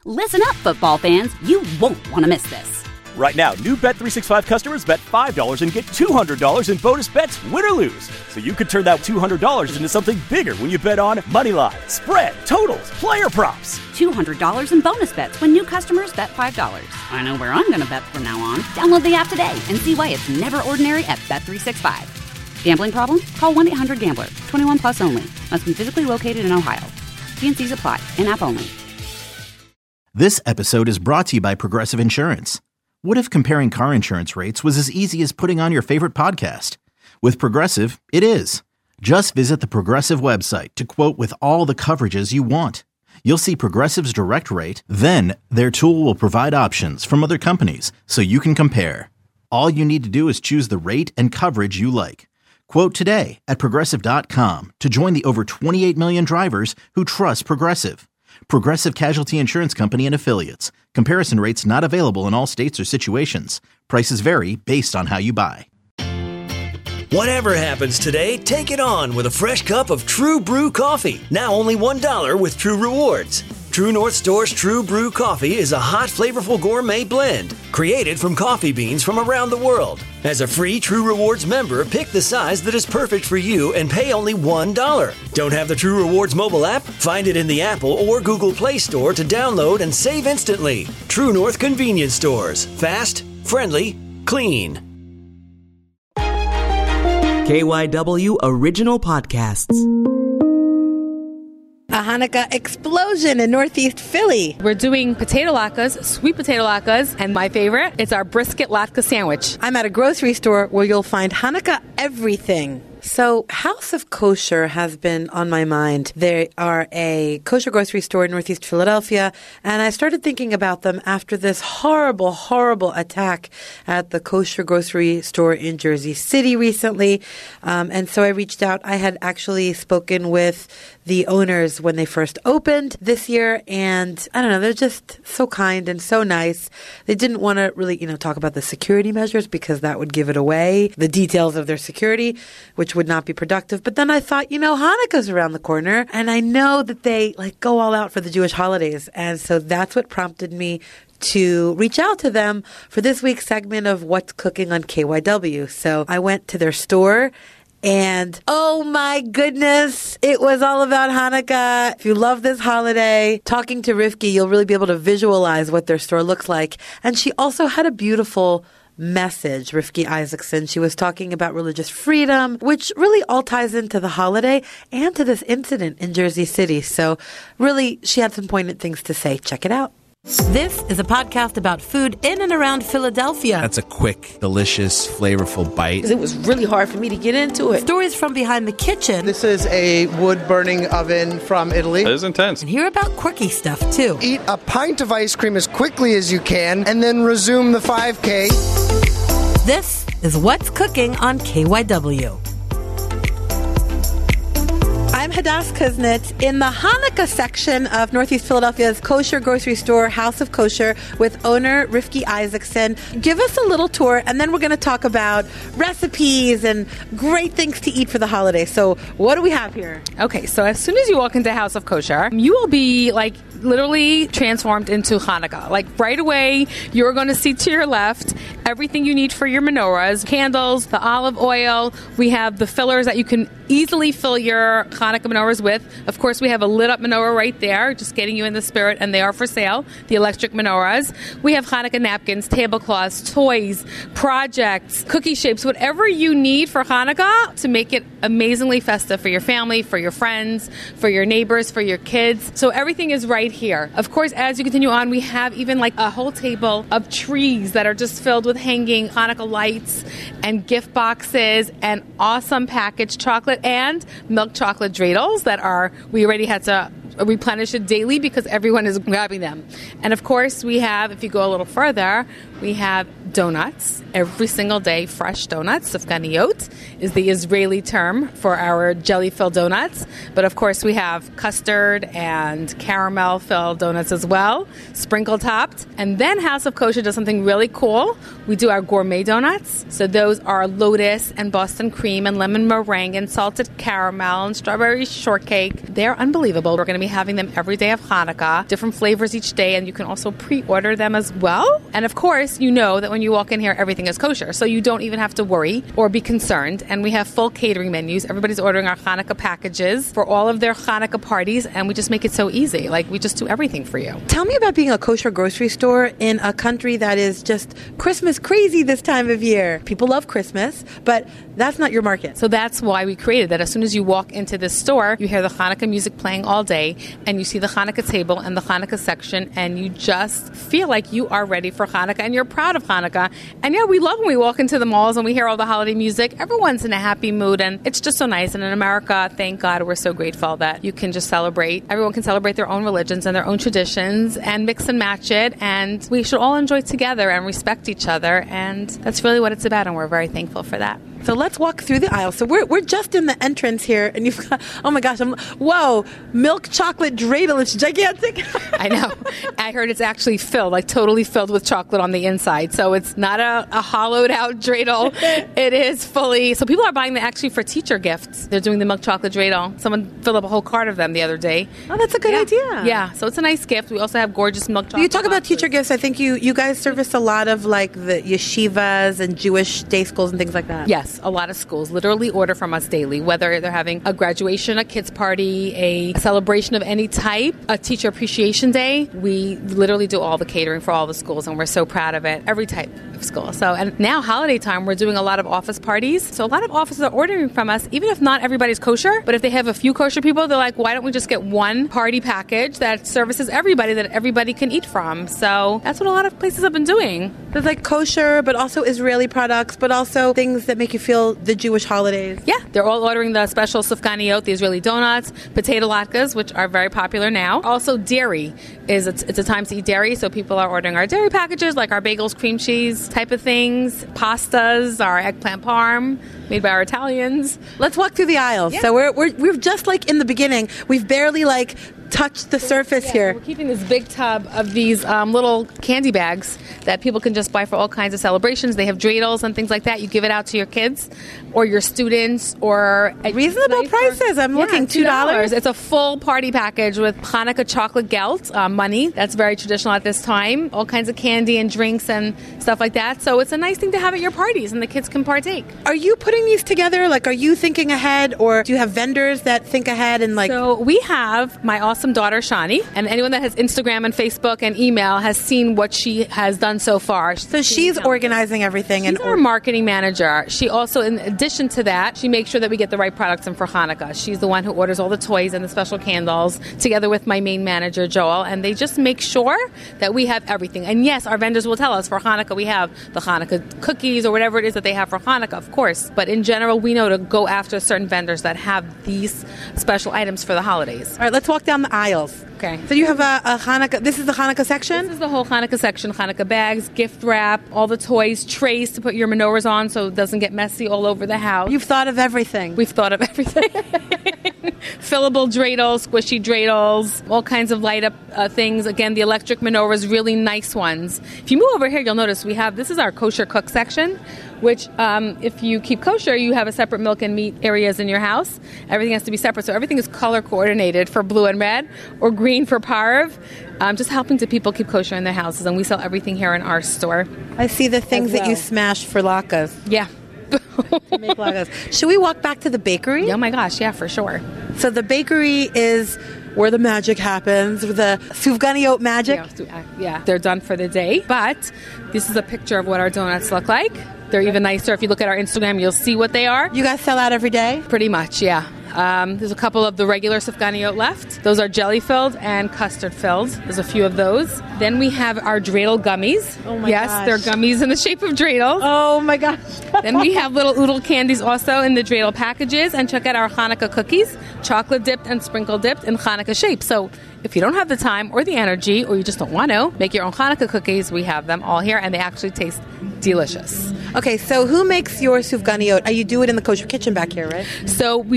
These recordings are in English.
Listen up, football fans. You won't want to miss this. Right now, new Bet365 customers bet $5 and get $200 in bonus bets, win or lose. So you could turn that $200 into something bigger when you bet on moneyline, spread, totals, player props. $200 in bonus bets when new customers bet $5. I know where I'm going to bet from now on. Download the app today and see why it's never ordinary at Bet365. Gambling problem? Call 1-800-GAMBLER. 21 plus only. Must be physically located in Ohio. T&Cs apply. In-app only. This episode is brought to you by Progressive Insurance. What if comparing car insurance rates was as easy as putting on your favorite podcast? With Progressive, it is. Just visit the Progressive website to quote with all the coverages you want. You'll see Progressive's direct rate, then their tool will provide options from other companies so you can compare. All you need to do is choose the rate and coverage you like. Quote today at Progressive.com to join the over 28 million drivers who trust Progressive. Progressive Casualty Insurance Company and Affiliates. Comparison rates not available in all states or situations. Prices vary based on how you buy. Whatever happens today, take it on with a fresh cup of True Brew coffee. Now only $1 with True Rewards. True North Store's True Brew coffee is a hot, flavorful gourmet blend created from coffee beans from around the world. As a free True Rewards member, pick the size that is perfect for you and pay only $1. Don't have the True Rewards mobile app? Find it in the Apple or Google Play Store to download and save instantly. True North Convenience Stores. Fast, friendly, clean. KYW Original Podcasts. A Hanukkah explosion in Northeast Philly. We're doing potato latkes, sweet potato latkes, and my favorite, it's our brisket latke sandwich. I'm at a grocery store where you'll find Hanukkah everything. So House of Kosher has been on my mind. They are a kosher grocery store in Northeast Philadelphia, and I started thinking about them after this horrible, horrible attack at the kosher grocery store in Jersey City recently. And so I reached out. I had actually spoken with the owners when they first opened this year, and I don't know, they're just so kind and so nice. They didn't want to really, talk about the security measures because that would give it away, the details of their security, which would not be productive. But then I thought, Hanukkah's around the corner, and I know that they go all out for the Jewish holidays. And so that's what prompted me to reach out to them for this week's segment of What's Cooking on KYW. So I went to their store, and oh my goodness, it was all about Hanukkah. If you love this holiday, talking to Rivki, you'll really be able to visualize what their store looks like. And she also had a beautiful message, Rivki Isaacson. She was talking about religious freedom, which really all ties into the holiday and to this incident in Jersey City. So really, she had some poignant things to say. Check it out. This is a podcast about food in and around Philadelphia. That's a quick, delicious, flavorful bite. It was really hard for me to get into it. Stories from behind the kitchen. This is a wood-burning oven from Italy. It is intense. And hear about quirky stuff, too. Eat a pint of ice cream as quickly as you can, and then resume the 5K. This is What's Cooking on KYW. I'm Hadass Kuznets in the Hanukkah section of Northeast Philadelphia's kosher grocery store, House of Kosher, with owner Rivki Isaacson. Give us a little tour, and then we're going to talk about recipes and great things to eat for the holidays. So what do we have here? Okay, so as soon as you walk into House of Kosher, you will be literally transformed into Hanukkah. Right away, you're going to see to your left everything you need for your menorahs, candles, the olive oil. We have the fillers that you can easily fill your Hanukkah menorahs with. Of course, we have a lit up menorah right there, just getting you in the spirit, and they are for sale, the electric menorahs. We have Hanukkah napkins, tablecloths, toys, projects, cookie shapes, whatever you need for Hanukkah to make it amazingly festive for your family, for your friends, for your neighbors, for your kids. So everything is right here. Of course, as you continue on, we have even a whole table of trees that are just filled with hanging Hanukkah lights and gift boxes and awesome packaged chocolate and milk chocolate dreidels we already had to replenish it daily because everyone is grabbing them. And of course, we have, if you go a little further, we have donuts every single day. Fresh donuts. Sufganiyot is the Israeli term for our jelly-filled donuts. But of course, we have custard and caramel-filled donuts as well, sprinkle-topped. And then House of Kosher does something really cool. We do our gourmet donuts. So those are lotus and Boston cream and lemon meringue and salted caramel and strawberry shortcake. They're unbelievable. We're going to be having them every day of Hanukkah, different flavors each day, and you can also pre-order them as well. And of course, you know that when you walk in here, everything is kosher, so you don't even have to worry or be concerned. And we have full catering menus. Everybody's ordering our Hanukkah packages for all of their Hanukkah parties, and we just make it so easy. Like, we just do everything for you. Tell me about being a kosher grocery store in a country that is just Christmas crazy this time of year. People love Christmas, but that's not your market. So that's why we created that. As soon as you walk into this store, you hear the Hanukkah music playing all day, and you see the Hanukkah table and the Hanukkah section, and you just feel like you are ready for Hanukkah, and you're proud of Hanukkah. And yeah, we love when we walk into the malls and we hear all the holiday music. Everyone's in a happy mood, and it's just so nice. And in America, thank God, we're so grateful that you can just celebrate. Everyone can celebrate their own religions and their own traditions and mix and match it, and we should all enjoy together and respect each other, and that's really what it's about, and we're very thankful for that. So let's walk through the aisle. So we're just in the entrance here, and you've got, oh my gosh, whoa, milk chocolate dreidel. It's gigantic. I know. I heard it's actually filled, like totally filled with chocolate on the inside. So it's not a hollowed out dreidel. It is fully. So people are buying them actually for teacher gifts. They're doing the milk chocolate dreidel. Someone filled up a whole cart of them the other day. Oh, that's a good idea. Yeah. So it's a nice gift. We also have gorgeous milk chocolate. You talk about boxes. teacher gifts. I think you guys service a lot of like the yeshivas and Jewish day schools and things like that. Yes. A lot of schools literally order from us daily, whether they're having a graduation, a kids party, a celebration of any type, a teacher appreciation day. We literally do all the catering for all the schools, and we're so proud of it. Every type of school. So, and now holiday time, we're doing a lot of office parties. So a lot of offices are ordering from us, even if not everybody's kosher, but if they have a few kosher people, they're like, why don't we just get one party package that services everybody, that everybody can eat from? So that's what a lot of places have been doing. There's like kosher, but also Israeli products, but also things that make you feel the Jewish holidays. Yeah, they're all ordering the special sufganiyot, the Israeli donuts, potato latkes, which are very popular now. Also, dairy it's a time to eat dairy, so people are ordering our dairy packages, like our bagels, cream cheese type of things, pastas, our eggplant parm, made by our Italians. Let's walk through the aisles. Yeah. So we're just like in the beginning. We've barely like touched the surface here. We're keeping this big tub of these little candy bags that people can just buy for all kinds of celebrations. They have dreidels and things like that. You give it out to your kids or your students, or reasonable prices. I'm looking $2. It's a full party package with Hanukkah chocolate gelt, money. That's very traditional at this time. All kinds of candy and drinks and stuff like that. So it's a nice thing to have at your parties, and the kids can partake. Are you putting these together? Like, are you thinking ahead, or do you have vendors that think ahead and like? So we have my awesome daughter Shani, and anyone that has Instagram and Facebook and email has seen what she has done so far. So she's organizing everything. She's our marketing manager. She also, in addition to that, she makes sure that we get the right products in for Hanukkah. She's the one who orders all the toys and the special candles, together with my main manager Joel, and they just make sure that we have everything. And yes, our vendors will tell us for Hanukkah we have the Hanukkah cookies or whatever it is that they have for Hanukkah, of course. But in general, we know to go after certain vendors that have these special items for the holidays. All right, let's walk down the aisles. Okay. So you have a Hanukkah. This is the Hanukkah section? This is the whole Hanukkah section. Hanukkah bags, gift wrap, all the toys, trays to put your menorahs on so it doesn't get messy all over the house. You've thought of everything. We've thought of everything. Fillable dreidels, squishy dreidels, all kinds of light up things. Again, the electric menorahs, really nice ones. If you move over here, you'll notice this is our kosher cook section, which if you keep kosher, you have a separate milk and meat areas in your house. Everything has to be separate. So everything is color coordinated for blue and red or green for parv. Just helping to people keep kosher in their houses. And we sell everything here in our store. I see the things that you smash for latkes. Yeah. To make latkes. Should we walk back to the bakery? Oh my gosh, yeah, for sure. So the bakery is where the magic happens, the sufganiyot magic. Yeah, they're done for the day. But this is a picture of what our donuts look like. They're even nicer. If you look at our Instagram, you'll see what they are. You guys sell out every day? Pretty much, yeah. There's a couple of the regular sufganiyot left. Those are jelly-filled and custard-filled. There's a few of those. Then we have our dreidel gummies. Oh my gosh. They're gummies in the shape of dreidels. Oh my gosh. Then we have little oodle candies also in the dreidel packages. And check out our Hanukkah cookies, chocolate-dipped and sprinkle-dipped in Hanukkah shape. So if you don't have the time or the energy, or you just don't want to make your own Hanukkah cookies, we have them all here, and they actually taste delicious. Okay, so who makes your sufganiyot? You do it in the kosher kitchen back here, right? So we do work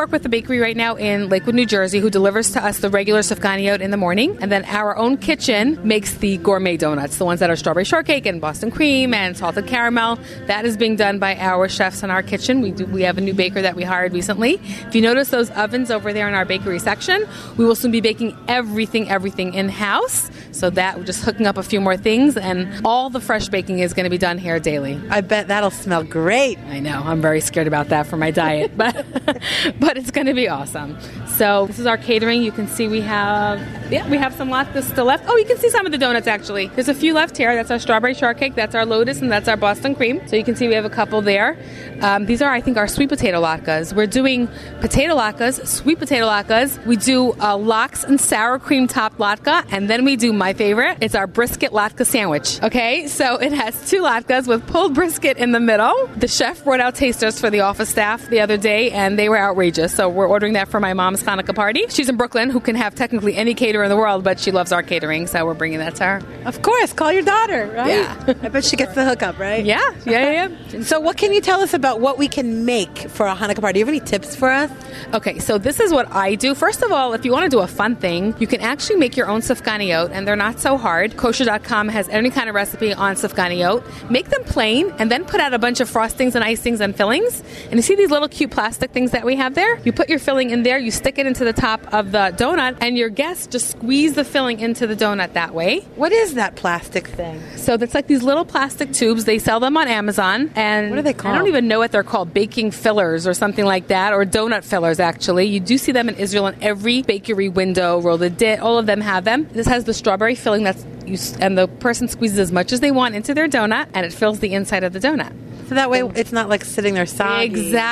work with a bakery right now in Lakewood, New Jersey, who delivers to us the regular sufganiyot in the morning, and then our own kitchen makes the gourmet donuts, the ones that are strawberry shortcake and Boston cream and salted caramel. That is being done by our chefs in our kitchen. We have a new baker that we hired recently. If you notice those ovens over there in our bakery section, we will soon be baking everything in-house. So that we're just hooking up a few more things, and all the fresh baking is going to be done here daily. I bet that'll smell great. I know. I'm very scared about that for my diet, but it's going to be awesome. So this is our catering. You can see we have some latkes still left. Oh, you can see some of the donuts actually. There's a few left here. That's our strawberry shortcake. That's our lotus, and that's our Boston cream. So you can see we have a couple there. These are, I think, our sweet potato latkes. We're doing potato latkes, sweet potato latkes. We do lox and sour cream topped latke, and then we do my favorite. It's our brisket latke sandwich. Okay, so it has 2 latkes with pulled brisket in the middle. The chef brought out tasters for the office staff the other day, and they were outrageous. So we're ordering that for my mom's Hanukkah party. She's in Brooklyn, who can have technically any caterer in the world, but she loves our catering, so we're bringing that to her. Of course, call your daughter, right? Yeah. I bet she gets the hookup, right? Yeah. So what can you tell us about what we can make for a Hanukkah party? Do you have any tips for us? Okay, so this is what I do. First of all, if you want to do a fun thing, you can actually make your own sufganiyot, and they're not so hard. Kosher.com has any kind of recipe on sufganiyot. Make them plain, and then put out a bunch of frostings and icings and fillings. And you see these little cute plastic things that we have there? You put your filling in there, you stick it into the top of the donut, and your guests just squeeze the filling into the donut that way. What is that plastic thing? So that's like these little plastic tubes. They sell them on Amazon. And what are they called? I don't even know what they're called. Baking fillers or something like that, or donut fillers, actually. You do see them in Israel in every bakery window, roll the dit, all of them have them. This has the strawberry filling and the person squeezes as much as they want into their donut, and it fills the inside of the donut. So that way it's not like sitting there soggy.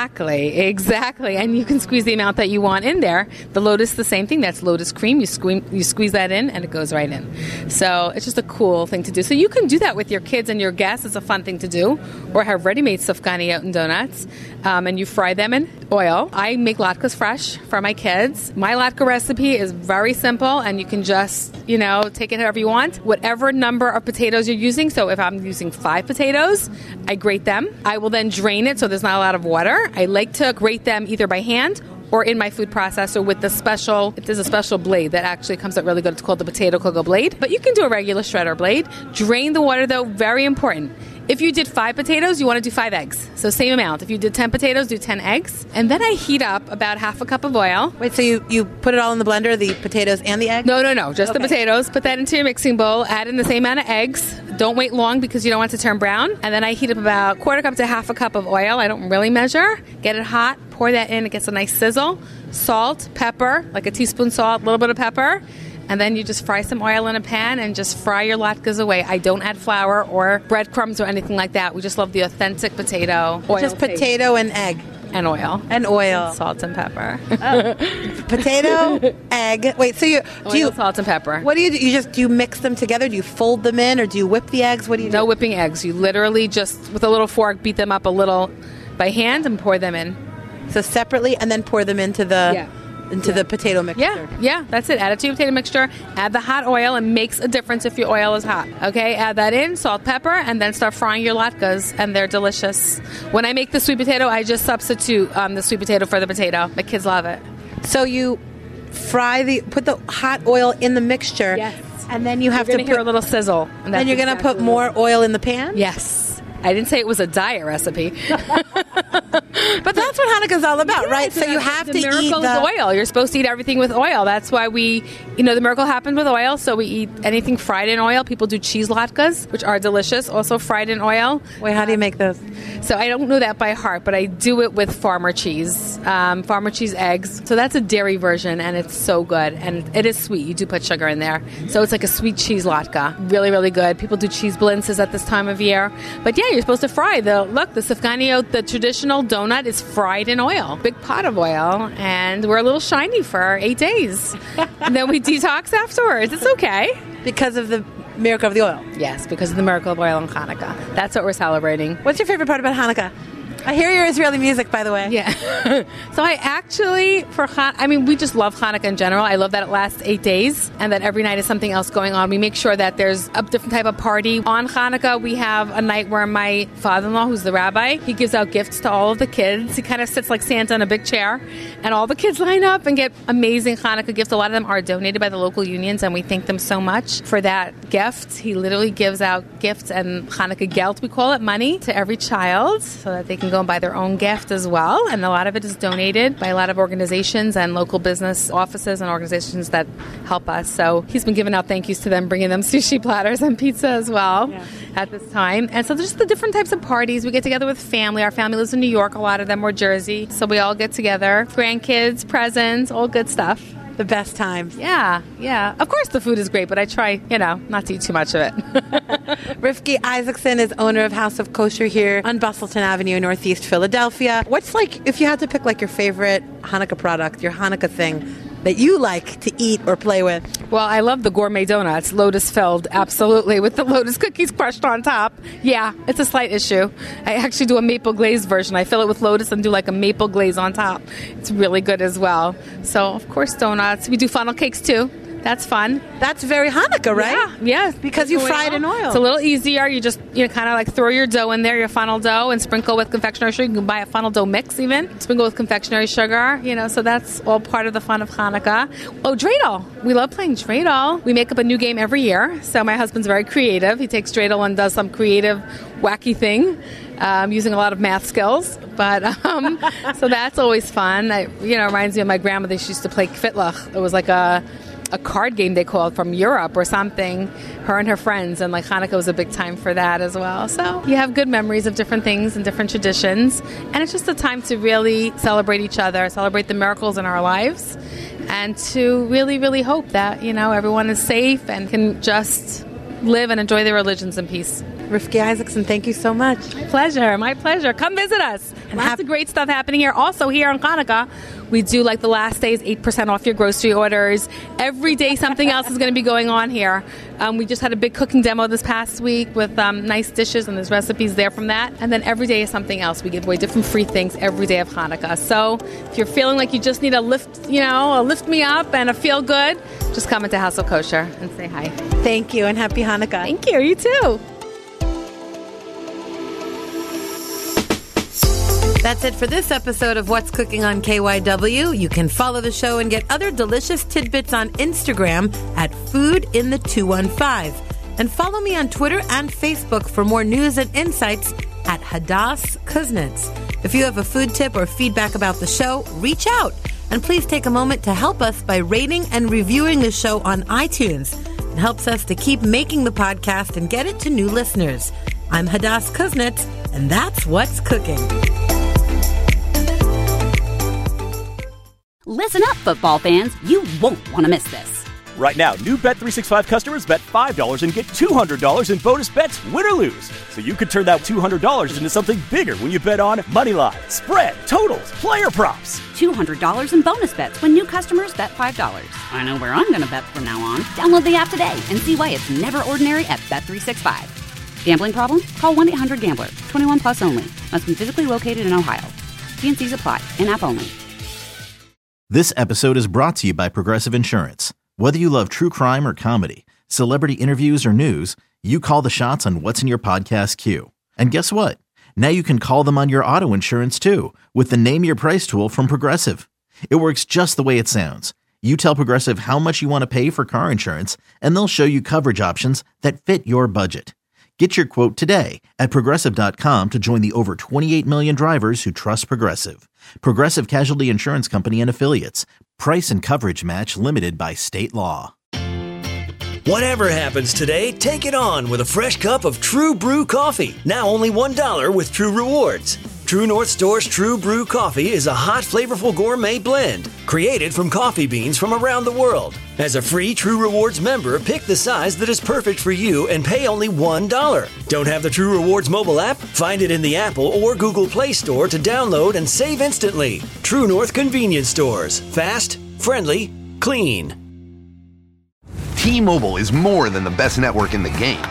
Exactly. And you can squeeze the amount that you want in there. The lotus, the same thing. That's lotus cream. You squeeze that in, and it goes right in. So it's just a cool thing to do. So you can do that with your kids and your guests. It's a fun thing to do. Or have ready-made sufganiyot and donuts. And you fry them in oil. I make latkes fresh for my kids. My latke recipe is very simple, and you can just, take it however you want. Whatever number of potatoes you're using. So if I'm using 5 potatoes, I grate them. I will then drain it so there's not a lot of water. I like to grate them either by hand or in my food processor with there's a special blade that actually comes out really good. It's called the potato cocoa blade. But you can do a regular shredder blade. Drain the water, though, very important. If you did 5 potatoes, you want to do 5 eggs. So same amount. If you did 10 potatoes, do 10 eggs. And then I heat up about half a cup of oil. Wait, so you put it all in the blender, the potatoes and the eggs? No. Just the potatoes. Put that into your mixing bowl. Add in the same amount of eggs. Don't wait long because you don't want it to turn brown. And then I heat up about 1/4 cup to half a cup of oil. I don't really measure. Get it hot. Pour that in. It gets a nice sizzle. Salt, pepper, like a teaspoon salt, a little bit of pepper. And then you just fry some oil in a pan and just fry your latkes away. I don't add flour or breadcrumbs or anything like that. We just love the authentic potato oil. Just potato and egg. And oil. And oil. Salt and pepper. Potato, egg. Wait, so oil, salt and pepper. What do you do? Do you mix them together? Do you fold them in, or do you whip the eggs? What do you do? No whipping eggs. You literally just, with a little fork, beat them up a little by hand and pour them in. So separately, and then pour them into the potato mixture. Yeah, that's it. Add it to your potato mixture. Add the hot oil. It makes a difference if your oil is hot. Okay, add that in, salt, pepper, and then start frying your latkes, and they're delicious. When I make the sweet potato, I just substitute the sweet potato for the potato. The kids love it. So you put the hot oil in the mixture. Yes. And then you have to hear a little sizzle. And then you're going to put more oil in the pan? Yes. I didn't say it was a diet recipe. But that's what Hanukkah's all about, right? So you have to eat the miracle is oil. You're supposed to eat everything with oil. That's why the miracle happened with oil. So we eat anything fried in oil. People do cheese latkes, which are delicious, also fried in oil. Wait, how do you make those? So I don't know that by heart, but I do it with farmer cheese eggs. So that's a dairy version, and it's so good. And it is sweet. You do put sugar in there. So it's like a sweet cheese latke. Really, really good. People do cheese blintzes at this time of year. But yeah, you're supposed to fry. The sufganiyot, the traditional donut, is fried in oil. Big pot of oil. And we're a little shiny for 8 days. And then we detox afterwards. It's okay. Because of the miracle of the oil? Yes, because of the miracle of oil on Hanukkah. That's what we're celebrating. What's your favorite part about Hanukkah? I hear your Israeli music, by the way. Yeah. So I actually, we just love Hanukkah in general. I love that it lasts 8 days and that every night is something else going on. We make sure that there's a different type of party. On Hanukkah, we have a night where my father-in-law, who's the rabbi, he gives out gifts to all of the kids. He kind of sits like Santa in a big chair, and all the kids line up and get amazing Hanukkah gifts. A lot of them are donated by the local unions, and we thank them so much for that gift. He literally gives out gifts and Hanukkah geld, we call it, money, to every child so that they can go and buy their own gift as well. And a lot of it is donated by a lot of organizations and local business offices and organizations that help us. So he's been giving out thank yous to them, bringing them sushi platters and pizza as well at this time. And so there's just the different types of parties. We get together with family. Our family lives in New York, a lot of them, or Jersey. So we all get together, grandkids, presents, all good stuff. The best times. Yeah. Of course the food is great, but I try, not to eat too much of it. Rivki Isaacson is owner of House of Kosher here on Bustleton Avenue in Northeast Philadelphia. What's if you had to pick your favorite Hanukkah product, your Hanukkah thing that you like to eat or play with? Well, I love the gourmet donuts, lotus filled, absolutely, with the lotus cookies crushed on top. Yeah, it's a slight issue. I actually do a maple glaze version. I fill it with lotus and do a maple glaze on top. It's really good as well. So, of course, donuts. We do funnel cakes too. That's fun. That's very Hanukkah, right? Yeah. Because you fry it in oil. It's a little easier. You just, kind of throw your dough in there, your funnel dough, and sprinkle with confectionery sugar. You can buy a funnel dough mix even. Sprinkle with confectionery sugar, so that's all part of the fun of Hanukkah. Oh, dreidel. We love playing dreidel. We make up a new game every year. So my husband's very creative. He takes dreidel and does some creative, wacky thing. Using a lot of math skills, but so that's always fun. It reminds me of my grandmother. She used to play kvitlach. It was like a card game they called from Europe or something, her and her friends, and Hanukkah was a big time for that as well. So you have good memories of different things and different traditions, and it's just a time to really celebrate each other, celebrate the miracles in our lives, and to really, really hope that, everyone is safe and can just live and enjoy their religions in peace. Rivki Isaacson, thank you so much. My pleasure. Come visit us. And lots of great stuff happening here. Also here on Hanukkah, we do the last days, 8% off your grocery orders. Every day something else is going to be going on here. We just had a big cooking demo this past week with nice dishes, and there's recipes there from that. And then every day is something else. We give away different free things every day of Hanukkah. So if you're feeling like you just need a lift, a lift me up and a feel good, just come into House of Kosher and say hi. Thank you, and happy Hanukkah. Thank you. You too. That's it for this episode of What's Cooking on KYW. You can follow the show and get other delicious tidbits on Instagram at foodinthe215. And follow me on Twitter and Facebook for more news and insights at Hadass Kuznets. If you have a food tip or feedback about the show, reach out. And please take a moment to help us by rating and reviewing the show on iTunes. It helps us to keep making the podcast and get it to new listeners. I'm Hadass Kuznets, and that's What's Cooking. Listen up, football fans. You won't want to miss this. Right now, new Bet365 customers bet $5 and get $200 in bonus bets, win or lose. So you could turn that $200 into something bigger when you bet on money line, spread, totals, player props. $200 in bonus bets when new customers bet $5. I know where I'm going to bet from now on. Download the app today and see why it's never ordinary at Bet365. Gambling problem? Call 1-800-GAMBLER. 21 plus only. Must be physically located in Ohio. T&Cs apply. In-app only. This episode is brought to you by Progressive Insurance. Whether you love true crime or comedy, celebrity interviews or news, you call the shots on what's in your podcast queue. And guess what? Now you can call them on your auto insurance too with the Name Your Price tool from Progressive. It works just the way it sounds. You tell Progressive how much you want to pay for car insurance, and they'll show you coverage options that fit your budget. Get your quote today at Progressive.com to join the over 28 million drivers who trust Progressive. Progressive Casualty Insurance Company and Affiliates. Price and coverage match limited by state law. Whatever happens today, take it on with a fresh cup of True Brew coffee. Now only $1 with True Rewards. True North Store's True Brew coffee is a hot, flavorful gourmet blend created from coffee beans from around the world. As a free True Rewards member, pick the size that is perfect for you and pay only $1. Don't have the True Rewards mobile app? Find it in the Apple or Google Play Store to download and save instantly. True North Convenience Stores. Fast, friendly, clean. T-Mobile is more than the best network in the game.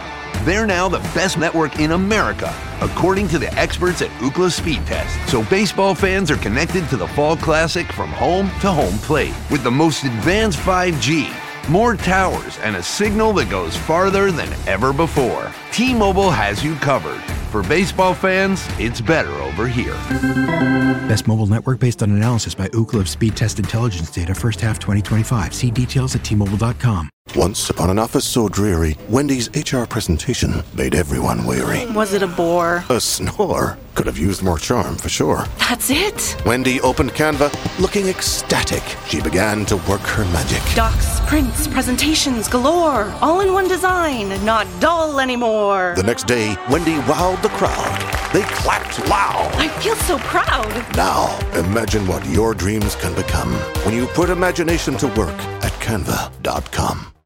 They're now the best network in America, according to the experts at Ookla Speed Test. So baseball fans are connected to the Fall Classic from home to home plate with the most advanced 5G, more towers, and a signal that goes farther than ever before. T-Mobile has you covered. For baseball fans, it's better over here. Best mobile network based on analysis by Ookla of Speed Test Intelligence data first half 2025. See details at T-Mobile.com. Once upon an office so dreary, Wendy's HR presentation made everyone weary. Was it a bore? A snore. Could have used more charm, for sure. That's it? Wendy opened Canva, looking ecstatic. She began to work her magic. Docs, prints, presentations galore. All in one design, not dull anymore. The next day, Wendy wowed the crowd. They clapped loud. I feel so proud. Now, imagine what your dreams can become when you put imagination to work at Canva.com.